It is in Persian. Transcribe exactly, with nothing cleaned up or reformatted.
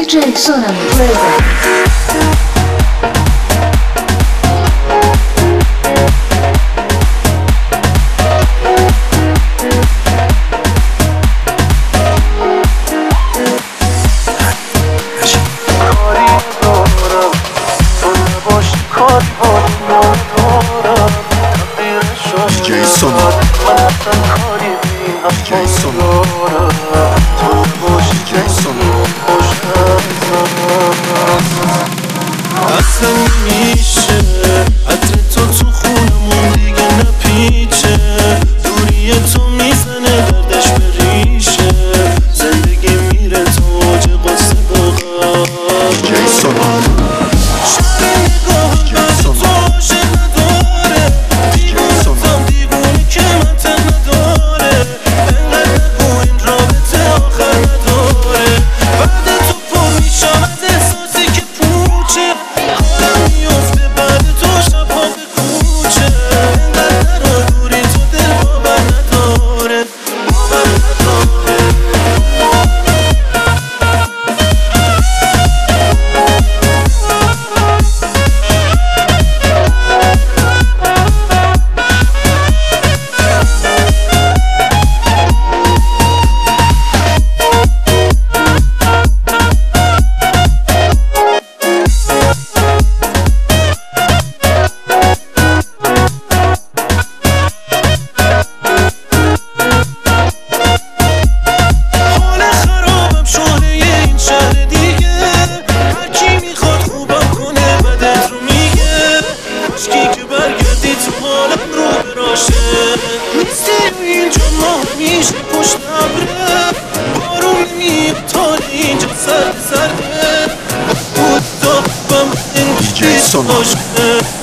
J Sonam presents. J Sonam J Sonam J Sonam اصلا میشه عطر تو تو خونمون دیگه نپیچه دوری تو میزنه دردش به ریشه زندگی میره تو اوج قصه بغا J Sonam شهر نگاه بعد تو عاشق نداره دیوونتم دیوونی که من تن نداره انقدر نگو این رابطه آخر نداره بعد تو پر میشم از احساسی که پوچه کارم میفته بعد تو شبها به کوچه انقدر نرو دوری تو دل باور نداره باور نداره نیستی اینجا ماه میشه پشت ابره بارون میبتاره اینجا سرد سرده بود دابم این J Sonam باشه